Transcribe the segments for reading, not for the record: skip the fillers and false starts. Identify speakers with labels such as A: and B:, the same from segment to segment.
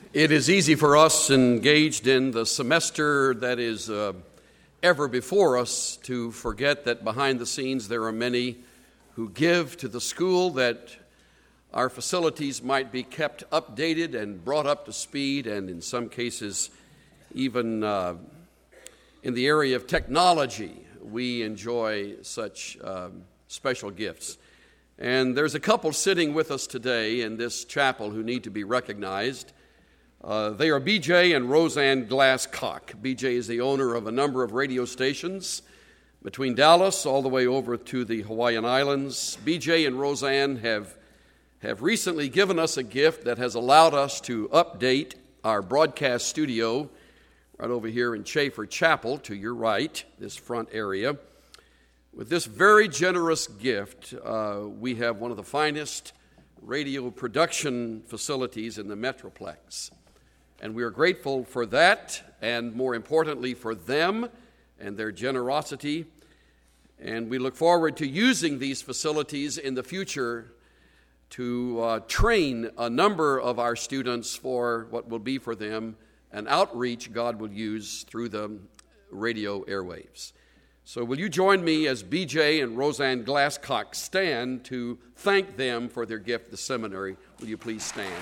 A: It is easy for us engaged in the semester that is ever before us to forget that behind the scenes there are many who give to the school that our facilities might be kept updated and brought up to speed, and in some cases even in the area of technology we enjoy such special gifts. And there's a couple sitting with us today in this chapel who need to be recognized. They are B.J. and Roseanne Glasscock. B.J. is the owner of a number of radio stations between Dallas all the way over to the Hawaiian Islands. B.J. and Roseanne have recently given us a gift that has allowed us to update our broadcast studio right over here in Chafer Chapel to your right, this front area. With this very generous gift, we have one of the finest radio production facilities in the Metroplex. And we are grateful for that, and more importantly for them and their generosity. And we look forward to using these facilities in the future to train a number of our students for what will be for them an outreach God will use through the radio airwaves. So will you join me as B.J. and Roseanne Glasscock stand to thank them for their gift to the seminary? Will you please stand?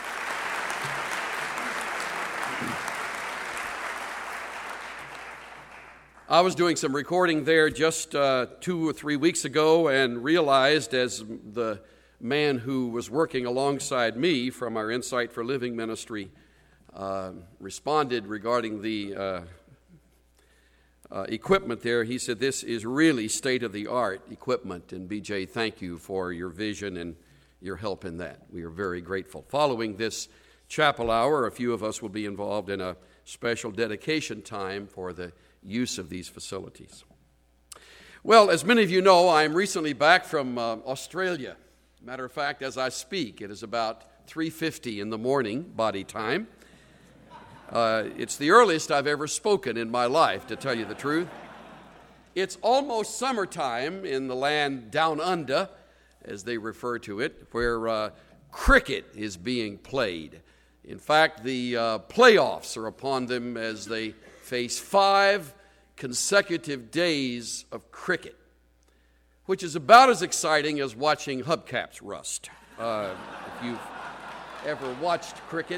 A: I was doing some recording there just 2 or 3 weeks ago and realized, as the man who was working alongside me from our Insight for Living ministry responded regarding the equipment there, he said, "This is really state-of-the-art equipment, and B.J., thank you for your vision and your help in that. We are very grateful." Following this chapel hour, a few of us will be involved in a special dedication time for the use of these facilities. Well, as many of you know, I'm recently back from Australia. Matter of fact, as I speak, it is about 3:50 in the morning, body time. It's the earliest I've ever spoken in my life, to tell you the truth. It's almost summertime in the land down under, as they refer to it, where cricket is being played. In fact, the playoffs are upon them as they face 5 consecutive days of cricket, which is about as exciting as watching hubcaps rust. If you've ever watched cricket,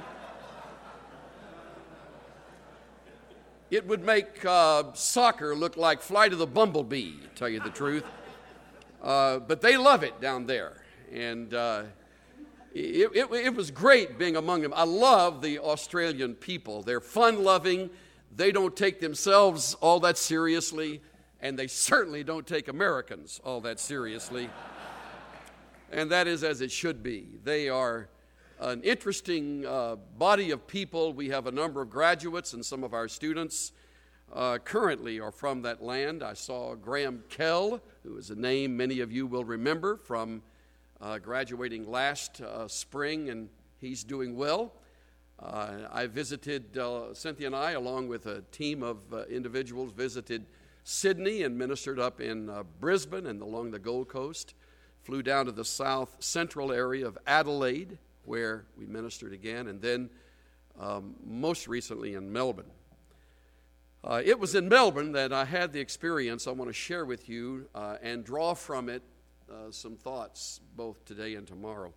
A: it would make soccer look like Flight of the Bumblebee, to tell you the truth. But they love it down there, and it was great being among them. I love the Australian people. They're fun-loving. They don't take themselves all that seriously, and they certainly don't take Americans all that seriously. And that is as it should be. They are an interesting body of people. We have a number of graduates, and some of our students currently are from that land. I saw Graham Kell, who is a name many of you will remember from graduating last spring, and he's doing well. I visited, Cynthia and I, along with a team of individuals, visited Sydney and ministered up in Brisbane and along the Gold Coast. Flew down to the south central area of Adelaide, where we ministered again, and then most recently in Melbourne. It was in Melbourne that I had the experience I want to share with you and draw from it some thoughts both today and tomorrow.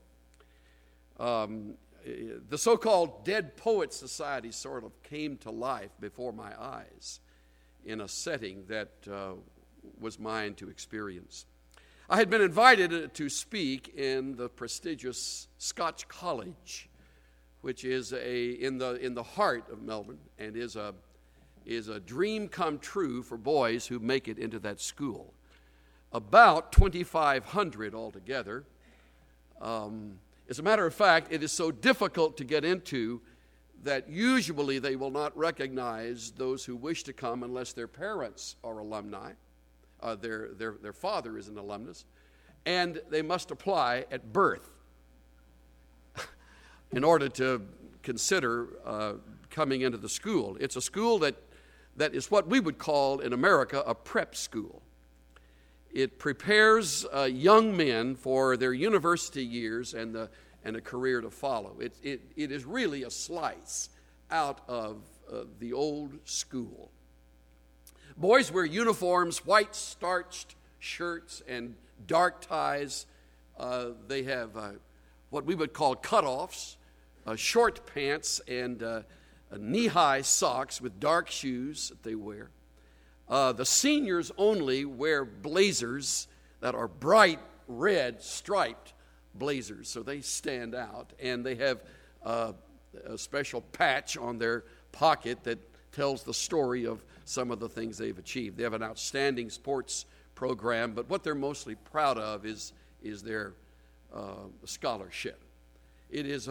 A: The so-called Dead Poets Society sort of came to life before my eyes in a setting that was mine to experience. I had been invited to speak in the prestigious Scotch College, which is in the heart of Melbourne, and is a dream come true for boys who make it into that school. About 2,500 altogether. As a matter of fact, it is so difficult to get into that usually they will not recognize those who wish to come unless their parents are alumni. Their father is an alumnus, and they must apply at birth in order to consider coming into the school. It's a school that is what we would call in America a prep school. It prepares young men for their university years and and a career to follow. It is really a slice out of the old school. Boys wear uniforms, white starched shirts and dark ties. They have what we would call cutoffs, short pants, and knee-high socks with dark shoes that they wear. The seniors only wear blazers that are bright red striped blazers, so they stand out. And they have a special patch on their pocket that tells the story of some of the things they've achieved. They have an outstanding sports program, but what they're mostly proud of is their scholarship. It is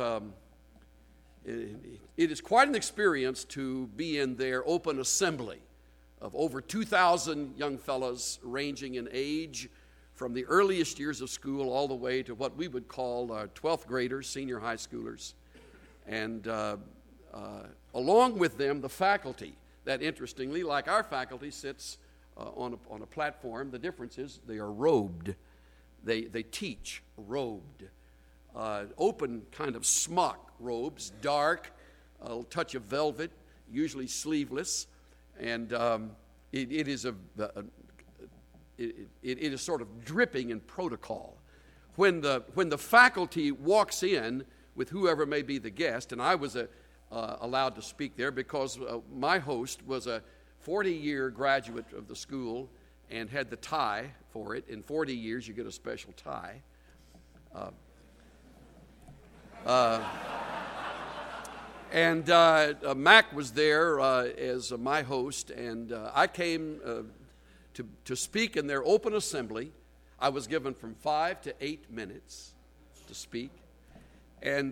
A: quite an experience to be in their open assembly of over 2,000 young fellows ranging in age from the earliest years of school all the way to what we would call 12th graders, senior high schoolers. And along with them, the faculty that, interestingly, like our faculty, sits on a platform. The difference is they are robed. They teach robed. Open kind of smock robes, dark, a touch of velvet, usually sleeveless. And it is sort of dripping in protocol. When the faculty walks in with whoever may be the guest, and I was allowed to speak there because my host was a 40-year graduate of the school and had the tie for it. In 40 years, you get a special tie. And Mac was there as my host, and I came to speak in their open assembly. I was given from 5 to 8 minutes to speak. And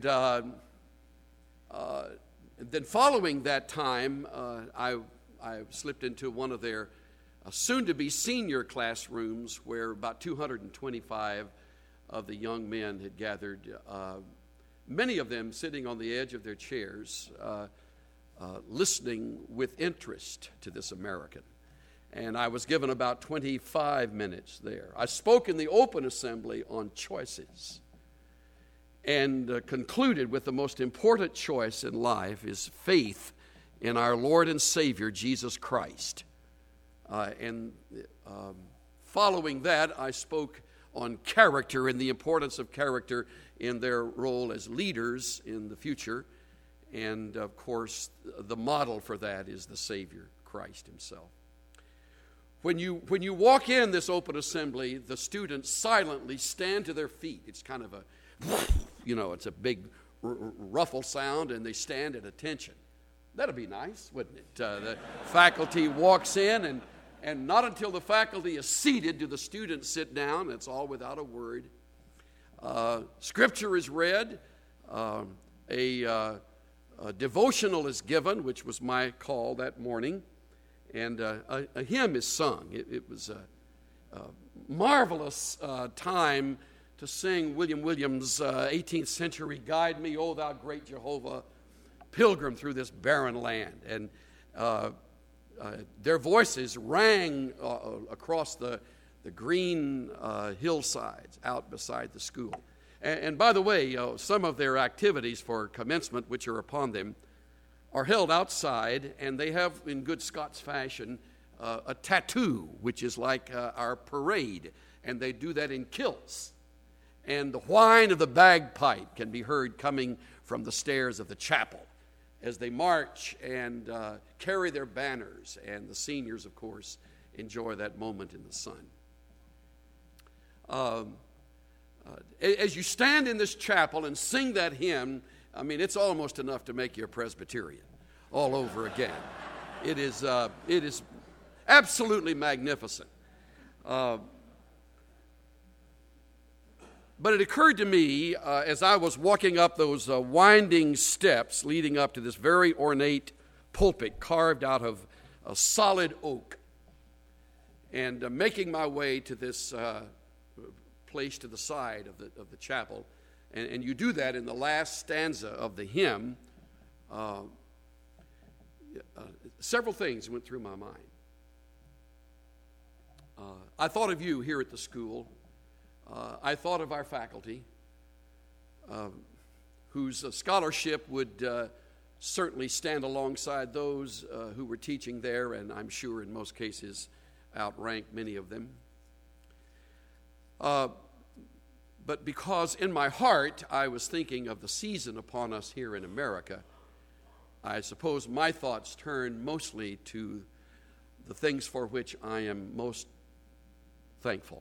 A: then following that time, I slipped into one of their soon-to-be senior classrooms where about 225 of the young men had gathered, many of them sitting on the edge of their chairs, listening with interest to this American. And I was given about 25 minutes there. I spoke in the open assembly on choices and concluded with the most important choice in life is faith in our Lord and Savior, Jesus Christ. And following that, I spoke on character and the importance of character in their role as leaders in the future. And, of course, the model for that is the Savior, Christ himself. When you walk in this open assembly, the students silently stand to their feet. It's kind of it's a big ruffle sound, and they stand at attention. That'd be nice, wouldn't it? The faculty walks in, and not until the faculty is seated do the students sit down. It's all without a word. Scripture is read. A devotional is given, which was my call that morning. And a hymn is sung. It was a marvelous time to sing William Williams' 18th century, "Guide Me, O Thou Great Jehovah, Pilgrim Through This Barren Land." And their voices rang across the green hillsides out beside the school. And by the way, some of their activities for commencement, which are upon them, are held outside, and they have, in good Scots fashion, a tattoo, which is like our parade, and they do that in kilts. And the whine of the bagpipe can be heard coming from the stairs of the chapel as they march and carry their banners, and the seniors, of course, enjoy that moment in the sun. As you stand in this chapel and sing that hymn, I mean, it's almost enough to make you a Presbyterian all over again. It is absolutely magnificent. But it occurred to me as I was walking up those winding steps leading up to this very ornate pulpit carved out of a solid oak, and making my way to this place to the side of the chapel, and you do that in the last stanza of the hymn, several things went through my mind. I thought of you here at the school. I thought of our faculty. whose scholarship would certainly stand alongside those who were teaching there, and I'm sure in most cases outrank many of them. But because in my heart I was thinking of the season upon us here in America, I suppose my thoughts turned mostly to the things for which I am most thankful.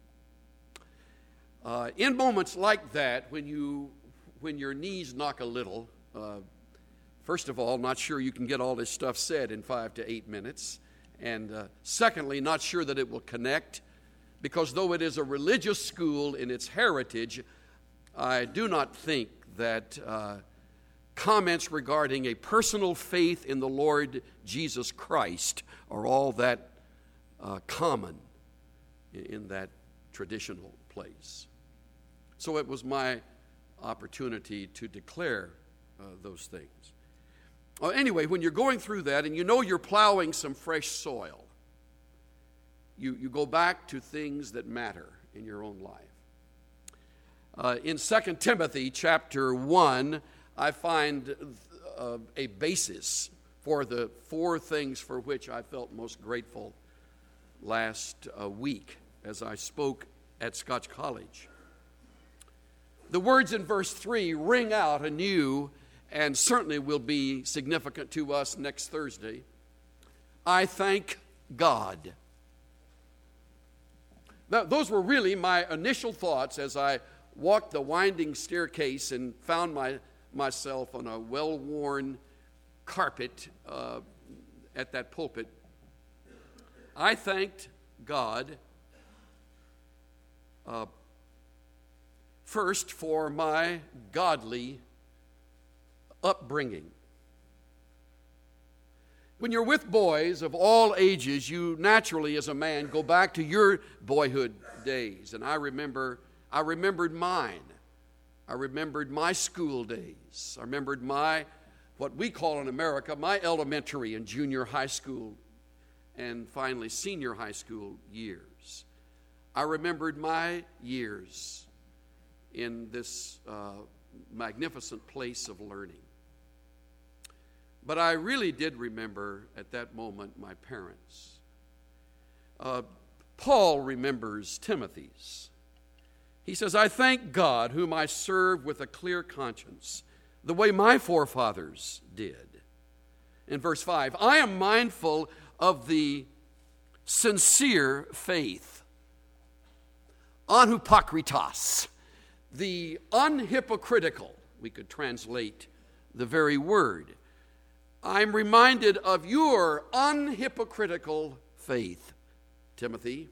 A: In moments like that, when your knees knock a little, first of all, not sure you can get all this stuff said in 5 to 8 minutes, and secondly, not sure that it will connect, because though it is a religious school in its heritage, I do not think that comments regarding a personal faith in the Lord Jesus Christ are all that common in that traditional place. So it was my opportunity to declare those things. Anyway, when you're going through that and you know you're plowing some fresh soil, you go back to things that matter in your own life. In 2 Timothy chapter 1, I find a basis for the 4 things for which I felt most grateful last week as I spoke at Scotch College. The words in verse 3 ring out anew and certainly will be significant to us next Thursday. I thank God. Now, those were really my initial thoughts as I walked the winding staircase and found myself on a well-worn carpet at that pulpit. I thanked God first for my godly upbringing. When you're with boys of all ages, you naturally, as a man, go back to your boyhood days. And I remembered mine. I remembered my school days. I remembered what we call in America, my elementary and junior high school, and finally senior high school years. I remembered my years in this magnificent place of learning. But I really did remember at that moment my parents. Paul remembers Timothy's. He says, I thank God whom I serve with a clear conscience, the way my forefathers did. In verse 5, I am mindful of the sincere faith, anhypokritos, the unhypocritical, we could translate the very word. I'm reminded of your unhypocritical faith, Timothy.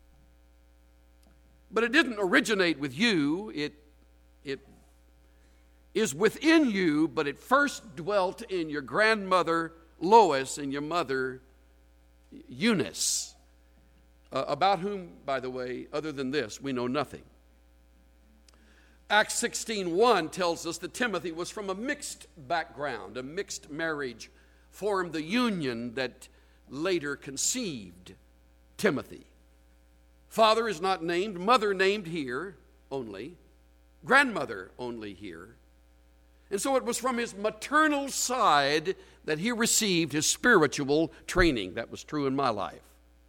A: But it didn't originate with you. It is within you, but it first dwelt in your grandmother Lois and your mother Eunice, about whom, by the way, other than this, we know nothing. Acts 16:1 tells us that Timothy was from a mixed background. A mixed marriage formed the union that later conceived Timothy. Father is not named, mother named here only, grandmother only here. And so it was from his maternal side that he received his spiritual training. That was true in my life.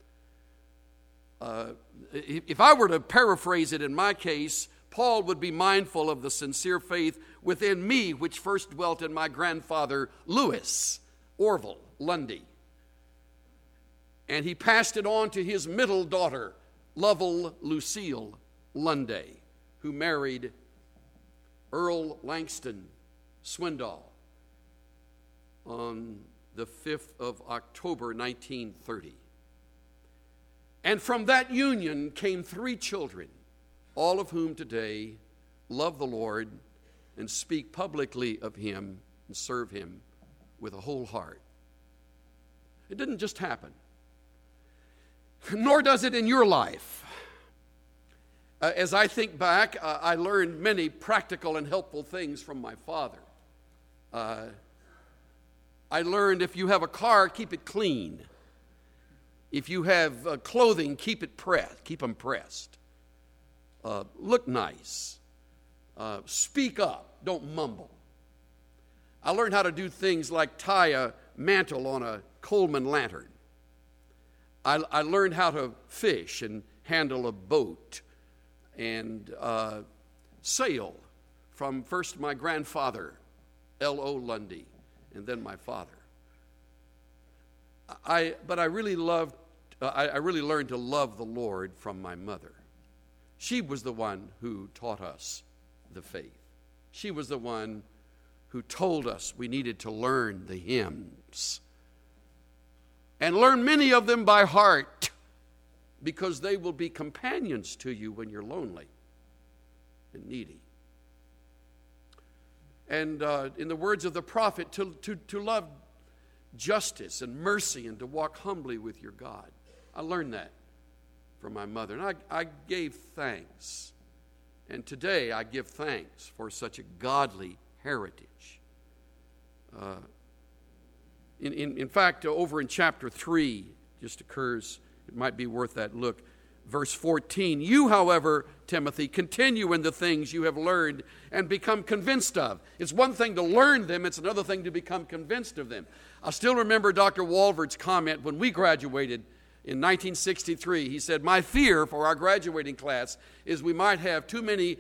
A: If I were to paraphrase it in my case, Paul would be mindful of the sincere faith within me, which first dwelt in my grandfather, Lewis Orville Lundy. And he passed it on to his middle daughter, Lovell Lucille Lunday, who married Earl Langston Swindoll on the 5th of October, 1930. And from that union came 3 children, all of whom today love the Lord and speak publicly of Him and serve Him with a whole heart. It didn't just happen, nor does it in your life. As I think back, I learned many practical and helpful things from my father. I learned if you have a car, keep it clean. If you have clothing, keep them pressed. Look nice. speak up, don't mumble. I learned how to do things like tie a mantle on a Coleman lantern. I learned how to fish and handle a boat and sail from first my grandfather, L.O. Lundy, and then my father. But I really learned to love the Lord from my mother. She was the one who taught us the faith. She was the one who told us we needed to learn the hymns and learn many of them by heart, because they will be companions to you when you're lonely and needy. And in the words of the prophet, to love justice and mercy and to walk humbly with your God. I learned that from my mother, and I gave thanks. And today I give thanks for such a godly heritage. In fact, over in chapter 3, just occurs, it might be worth that look. Verse 14, you, however, Timothy, continue in the things you have learned and become convinced of. It's one thing to learn them, it's another thing to become convinced of them. I still remember Dr. Walvert's comment when we graduated in 1963. He said, my fear for our graduating class is we might have too many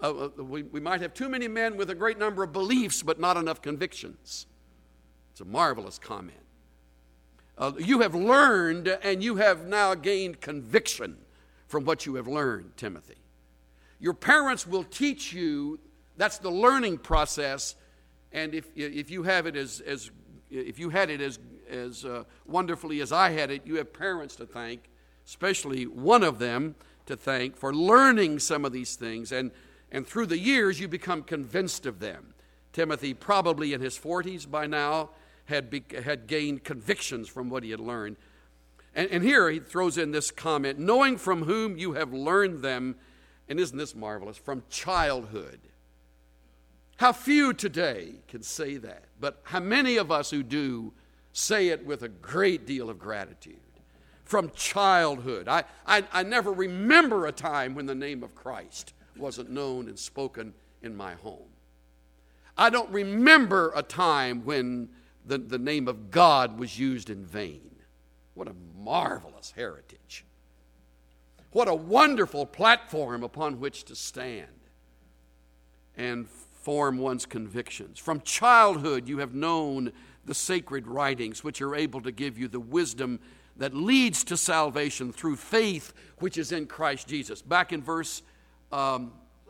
A: men with a great number of beliefs but not enough convictions. It's a marvelous comment. You have learned and you have now gained conviction from what you have learned, Timothy. Your parents will teach you. That's the learning process. And if you have it if you had it as wonderfully as I had it, you have parents to thank, especially one of them to thank for learning some of these things. And through the years, you become convinced of them. Timothy, probably in his 40s by now, had gained convictions from what he had learned. And here he throws in this comment, knowing from whom you have learned them, and isn't this marvelous, from childhood. How few today can say that, but how many of us who do say it with a great deal of gratitude. From childhood. I never remember a time when the name of Christ wasn't known and spoken in my home. I don't remember a time when the name of God was used in vain. What a marvelous heritage. What a wonderful platform upon which to stand and form one's convictions. From childhood, you have known the sacred writings, which are able to give you the wisdom that leads to salvation through faith, which is in Christ Jesus. Back in verse 5,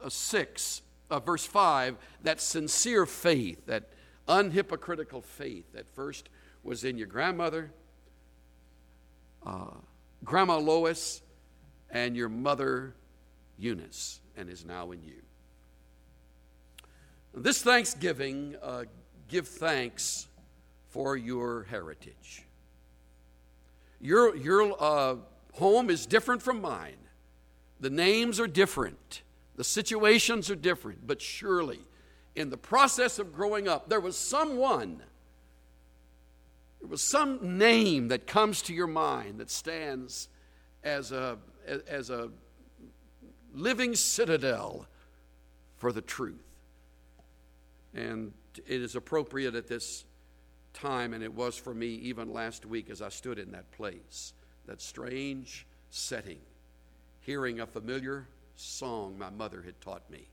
A: that sincere faith, that unhypocritical faith that first was in your grandmother, Grandma Lois, and your mother Eunice, and is now in you. This Thanksgiving, give thanks for your heritage. Your home is different from mine. The names are different. The situations are different. But surely, in the process of growing up, there was some name that comes to your mind that stands as a living citadel for the truth. And it is appropriate at this time, and it was for me even last week as I stood in that place, that strange setting, hearing a familiar song my mother had taught me.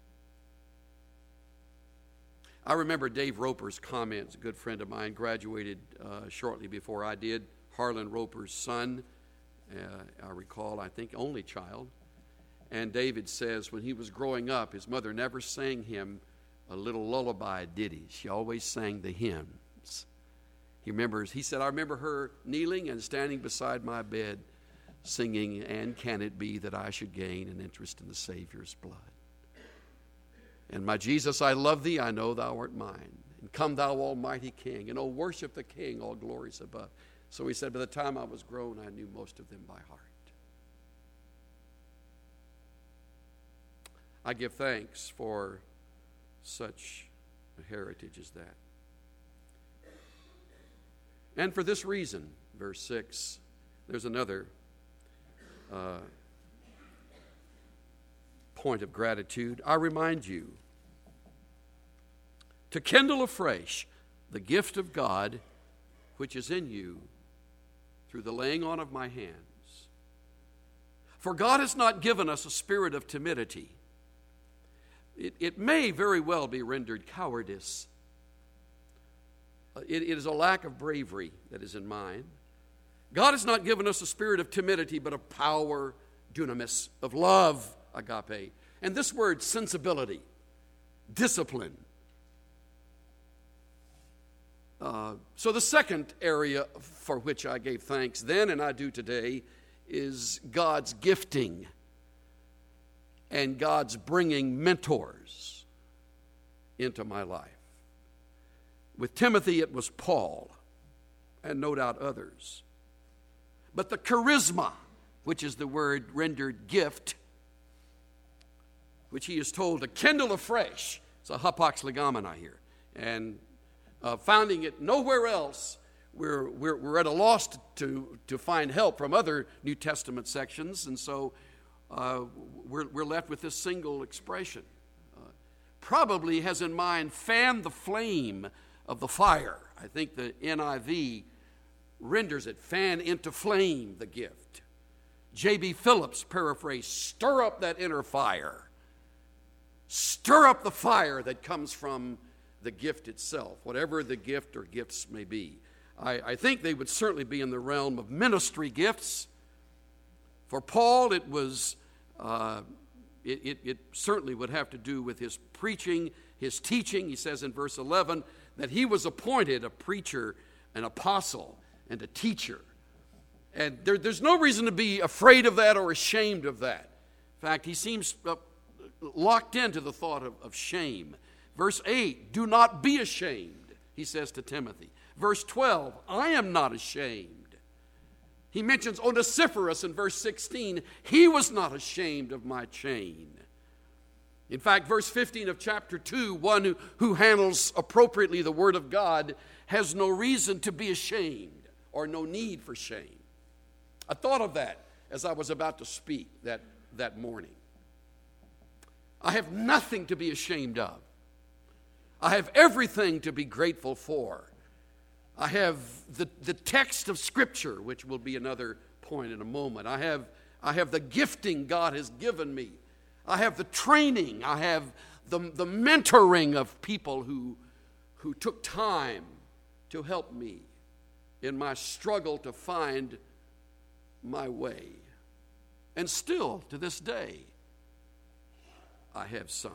A: I remember Dave Roper's comments. A good friend of mine graduated shortly before I did. Harlan Roper's son, I recall, I think, only child. And David says when he was growing up, his mother never sang him a little lullaby ditty. She always sang the hymns. He said, I remember her kneeling and standing beside my bed singing, and can it be that I should gain an interest in the Savior's blood? And my Jesus, I love thee, I know thou art mine. And come thou almighty King, and oh, worship the King, all glories above. So he said, by the time I was grown, I knew most of them by heart. I give thanks for such a heritage as that. And for this reason, verse 6, there's another point of gratitude, I remind you to kindle afresh the gift of God which is in you through the laying on of my hands. For God has not given us a spirit of timidity. It may very well be rendered cowardice. It is a lack of bravery that is in mine. God has not given us a spirit of timidity, but of power, dunamis, of love, agape. And this word, sensibility, discipline. So the second area for which I gave thanks then, and I do today, is God's gifting and God's bringing mentors into my life. With Timothy, it was Paul, and no doubt others. But the charisma, which is the word rendered gift, which he is told to kindle afresh, it's a hapax legomena here, and finding it nowhere else, we're at a loss to find help from other New Testament sections, and so we're left with this single expression. Probably has in mind, fan the flame of the fire. I think the NIV renders it, fan into flame the gift. J.B. Phillips paraphrase, stir up that inner fire. Stir up the fire that comes from the gift itself, whatever the gift or gifts may be. I think they would certainly be in the realm of ministry gifts. For Paul, it was it certainly would have to do with his preaching, his teaching. He says in verse 11 that he was appointed a preacher, an apostle, and a teacher. And there's no reason to be afraid of that or ashamed of that. In fact, he seems locked into the thought of shame. Verse 8, do not be ashamed, he says to Timothy. Verse 12, I am not ashamed. He mentions Onesiphorus in verse 16. He was not ashamed of my chain. In fact, verse 15 of chapter 2, one who handles appropriately the word of God has no reason to be ashamed or no need for shame. I thought of that as I was about to speak that morning. I have nothing to be ashamed of. I have everything to be grateful for. I have the text of Scripture, which will be another point in a moment. I have the gifting God has given me. I have the training. I have the mentoring of people who took time to help me in my struggle to find my way. And still, to this day, I have some.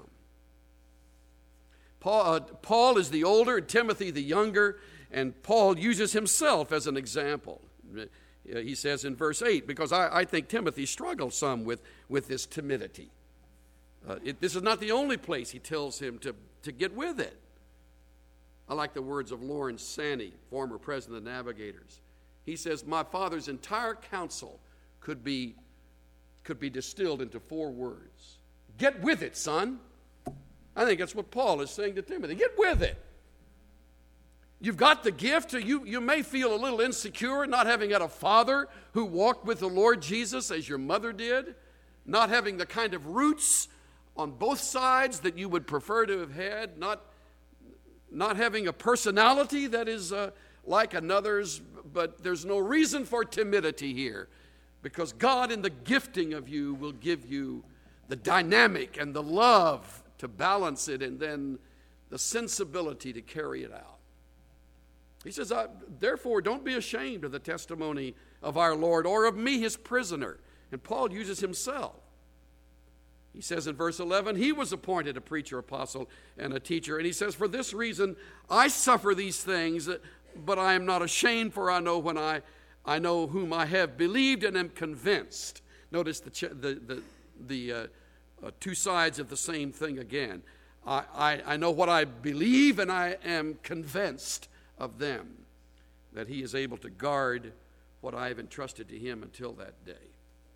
A: Paul is the older, Timothy the younger, and Paul uses himself as an example. He says in verse 8, because I think Timothy struggled some with this timidity. This is not the only place he tells him to get with it. I like the words of Lawrence Sanney, former president of the Navigators. He says, my father's entire counsel could be distilled into 4 words. Get with it, son. I think that's what Paul is saying to Timothy. Get with it. You've got the gift. You may feel a little insecure not having had a father who walked with the Lord Jesus as your mother did, not having the kind of roots on both sides that you would prefer to have had, not having a personality that is like another's, but there's no reason for timidity here, because God in the gifting of you will give you the dynamic and the love to balance it, and then the sensibility to carry it out. He says, therefore, don't be ashamed of the testimony of our Lord or of me, his prisoner. And Paul uses himself. He says in verse 11, he was appointed a preacher, apostle, and a teacher. And he says, for this reason, I suffer these things, but I am not ashamed, for I know whom I have believed and am convinced. Notice the 2 sides of the same thing again. I know what I believe, and I am convinced of them, that he is able to guard what I have entrusted to him until that day.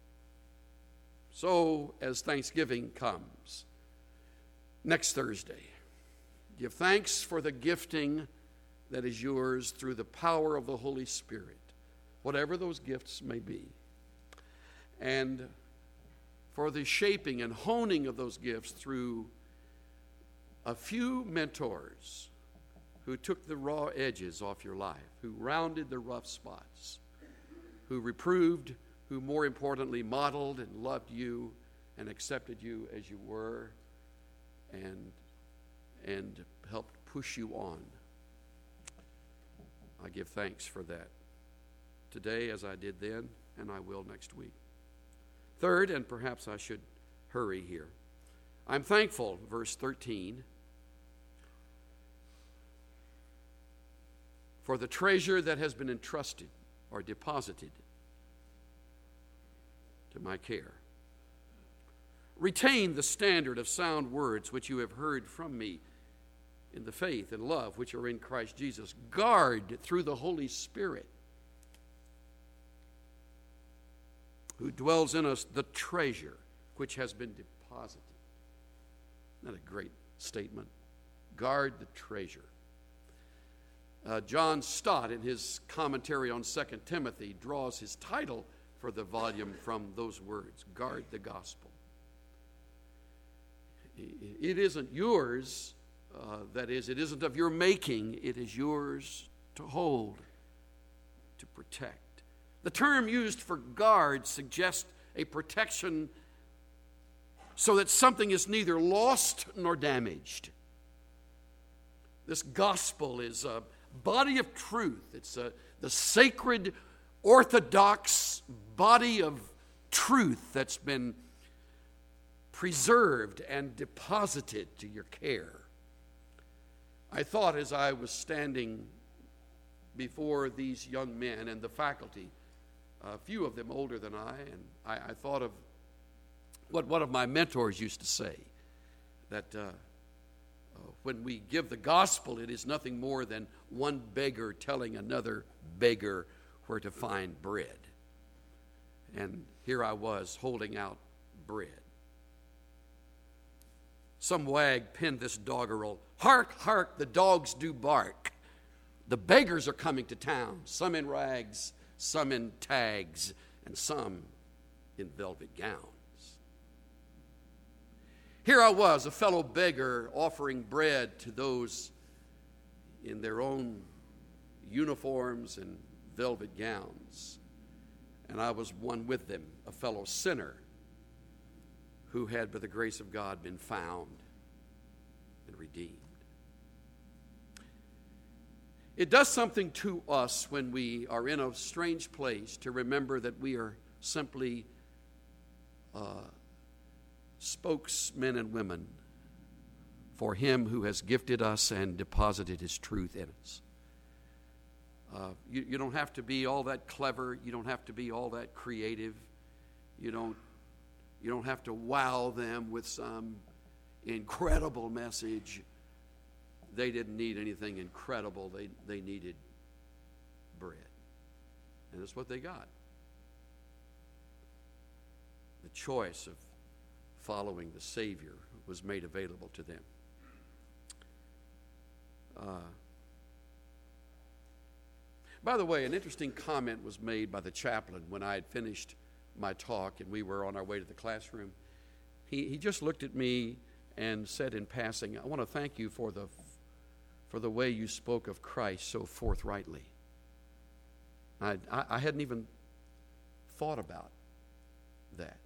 A: So, as Thanksgiving comes, next Thursday, give thanks for the gifting that is yours through the power of the Holy Spirit, whatever those gifts may be. And for the shaping and honing of those gifts through a few mentors who took the raw edges off your life, who rounded the rough spots, who reproved, who more importantly modeled and loved you and accepted you as you were and helped push you on. I give thanks for that today as I did then, and I will next week. Third, and perhaps I should hurry here, I'm thankful, verse 13, for the treasure that has been entrusted or deposited to my care. Retain the standard of sound words which you have heard from me in the faith and love which are in Christ Jesus. Guard through the Holy Spirit who dwells in us the treasure which has been deposited. Isn't that a great statement? Guard the treasure. John Stott, in his commentary on 2 Timothy, draws his title for the volume from those words, guard the gospel. It isn't yours, that is, it isn't of your making, it is yours to hold, to protect. The term used for guard suggests a protection so that something is neither lost nor damaged. This gospel is a body of truth. It's the sacred, orthodox body of truth that's been preserved and deposited to your care. I thought as I was standing before these young men and the faculty, a few of them older than and I thought of what one of my mentors used to say, that when we give the gospel, it is nothing more than one beggar telling another beggar where to find bread. And here I was holding out bread. Some wag penned this doggerel, "Hark, hark, the dogs do bark. The beggars are coming to town, some in rags, some in tags, and some in velvet gowns." Here I was, a fellow beggar, offering bread to those in their own uniforms and velvet gowns. And I was one with them, a fellow sinner who had, by the grace of God, been found and redeemed. It does something to us when we are in a strange place to remember that we are simply spokesmen and women for Him who has gifted us and deposited His truth in us. You don't have to be all that clever. You don't have to be all that creative. You don't have to wow them with some incredible message. They didn't need anything incredible. They needed bread. And that's what they got. The choice of following the Savior was made available to them. By the way, an interesting comment was made by the chaplain when I had finished my talk and we were on our way to the classroom. He just looked at me and said in passing, "I want to thank you for the way you spoke of Christ so forthrightly." I hadn't even thought about that.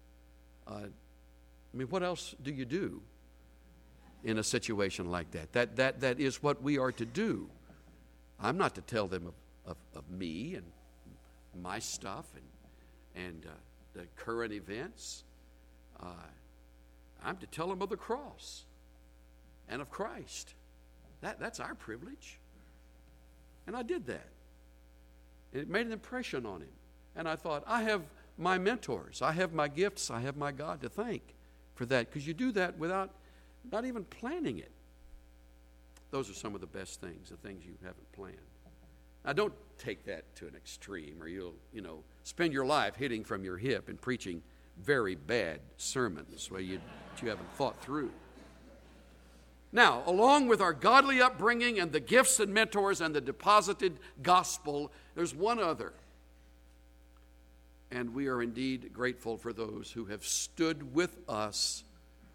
A: I mean, what else do you do in a situation like that? That is what we are to do. I'm not to tell them of me and my stuff and the current events. I'm to tell them of the cross and of Christ. That's our privilege. And I did that. And it made an impression on him. And I thought, I have my mentors, I have my gifts, I have my God to thank for that, because you do that without not even planning it. Those are some of the best things, the things you haven't planned. Now, don't take that to an extreme, or you'll spend your life hitting from your hip and preaching very bad sermons where you haven't thought through. Now, along with our godly upbringing and the gifts and mentors and the deposited gospel, there's one other. And we are indeed grateful for those who have stood with us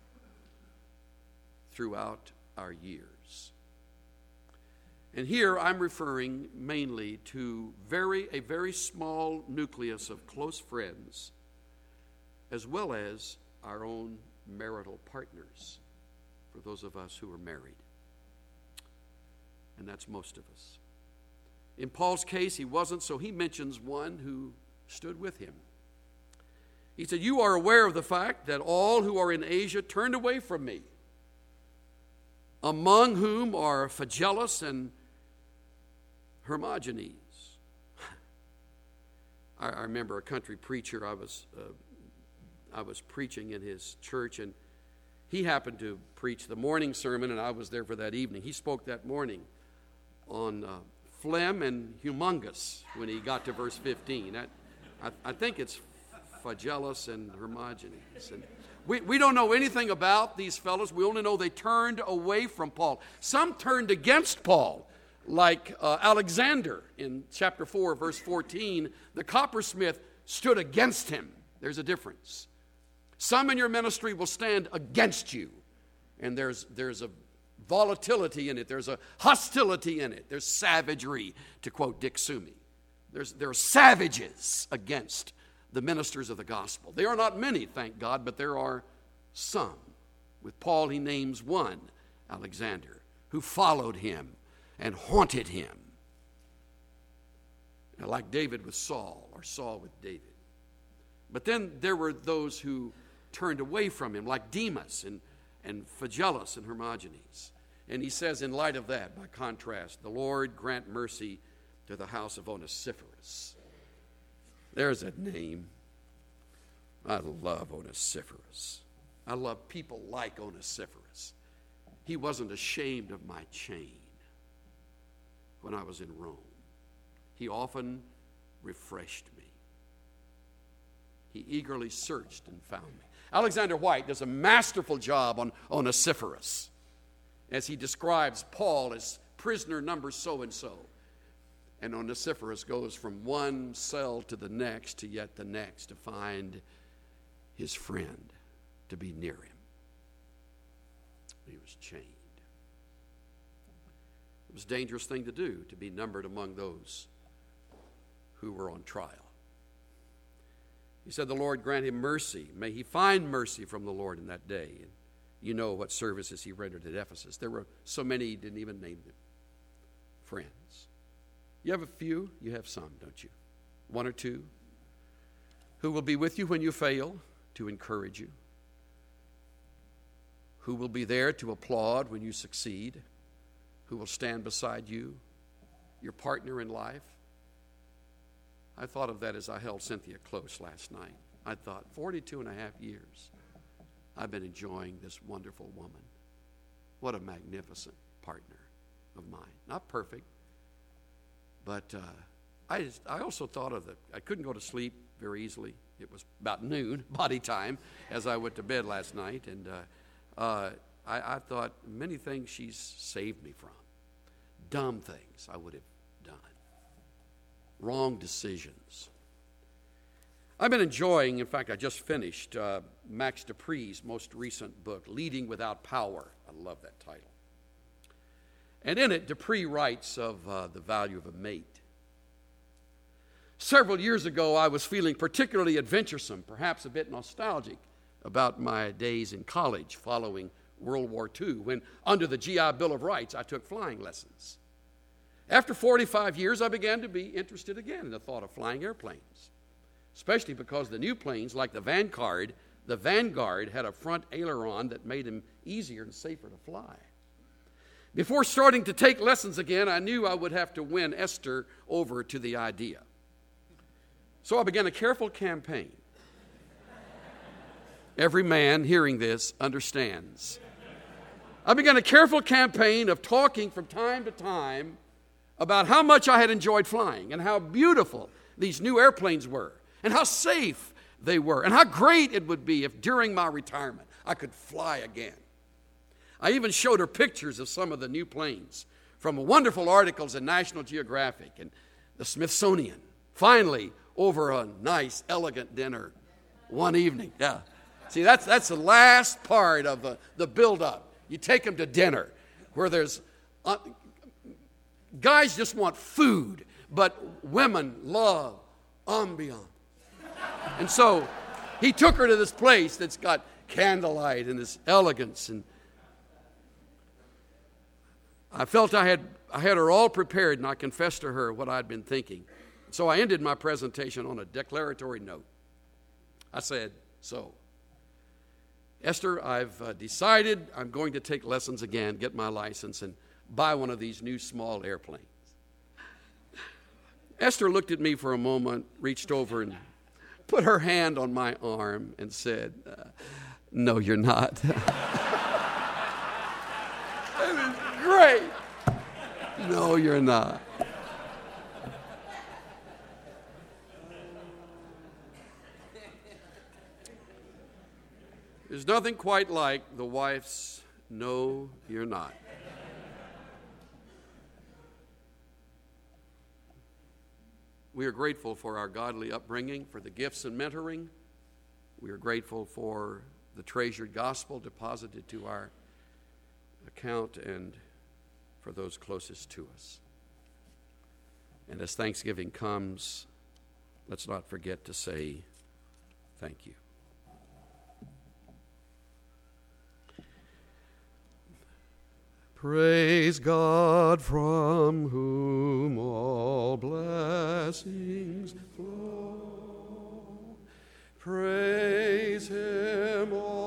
A: throughout our years. And here I'm referring mainly to a very small nucleus of close friends, as well as our own marital partners, for those of us who are married. And that's most of us. In Paul's case, he wasn't, so he mentions one who stood with him. He said, "You are aware of the fact that all who are in Asia turned away from me, among whom are Phygelus and Hermogenes." I remember a country preacher, I was preaching in his church, and he happened to preach the morning sermon, and I was there for that evening. He spoke that morning on phlegm and humongous when he got to verse 15. I think it's Phygelus and Hermogenes. And we don't know anything about these fellows. We only know they turned away from Paul. Some turned against Paul, like Alexander in chapter 4, verse 14. The coppersmith stood against him. There's a difference. Some in your ministry will stand against you, and there's a volatility in it. There's a hostility in it. There's savagery, to quote Dick Sumi. There are savages against the ministers of the gospel. They are not many, thank God, but there are some. With Paul, he names one, Alexander, who followed him and haunted him. Now, like David with Saul, or Saul with David. But then there were those who turned away from him, like Demas and Phygelus and Hermogenes. And he says, in light of that, by contrast, the Lord grant mercy to the house of Onesiphorus. There's a name. I love Onesiphorus. I love people like Onesiphorus. He wasn't ashamed of my chain when I was in Rome. He often refreshed me. He eagerly searched and found me. Alexander White does a masterful job on Onesiphorus as he describes Paul as prisoner number so-and-so. And Onesiphorus goes from one cell to the next to yet the next to find his friend, to be near him. He was chained. It was a dangerous thing to do, to be numbered among those who were on trial. He said, the Lord grant him mercy. May he find mercy from the Lord in that day. And you know what services he rendered at Ephesus. There were so many he didn't even name them. Friends. You have a few, you have some, don't you? One or two who will be with you when you fail, to encourage you. Who will be there to applaud when you succeed. Who will stand beside you, your partner in life. I thought of that as I held Cynthia close last night. I thought, 42 and a half years, I've been enjoying this wonderful woman. What a magnificent partner of mine. Not perfect, but I also thought of that. I couldn't go to sleep very easily. It was about noon, body time, as I went to bed last night, and I thought many things she's saved me from. Dumb things I would have done. Wrong decisions. I've been enjoying, in fact, I just finished Max Dupree's most recent book, Leading Without Power. I love that title. And in it, Dupree writes of the value of a mate. Several years ago, I was feeling particularly adventuresome, perhaps a bit nostalgic, about my days in college following World War II, when under the GI Bill of Rights, I took flying lessons. After 45 years, I began to be interested again in the thought of flying airplanes, especially because the new planes, like the Vanguard had a front aileron that made them easier and safer to fly. Before starting to take lessons again, I knew I would have to win Esther over to the idea. So I began a careful campaign. Every man hearing this understands. I began a careful campaign of talking from time to time about how much I had enjoyed flying and how beautiful these new airplanes were and how safe they were and how great it would be if during my retirement I could fly again. I even showed her pictures of some of the new planes from wonderful articles in National Geographic and the Smithsonian. Finally, over a nice, elegant dinner one evening. Yeah. See, that's the last part of the build-up. You take them to dinner where there's... guys just want food, but women love ambiance. And so he took her to this place that's got candlelight and this elegance. And I felt I had her all prepared, and I confessed to her what I'd been thinking. So I ended my presentation on a declaratory note. I said, so, Esther, I've decided I'm going to take lessons again, get my license, and buy one of these new small airplanes. Esther looked at me for a moment, reached over and put her hand on my arm and said, no, you're not. That is great. No, you're not. There's nothing quite like the wife's, no, you're not. We are grateful for our godly upbringing, for the gifts and mentoring. We are grateful for the treasured gospel deposited to our account and for those closest to us. And as Thanksgiving comes, let's not forget to say thank you. Praise God, from whom all blessings flow. Praise Him, all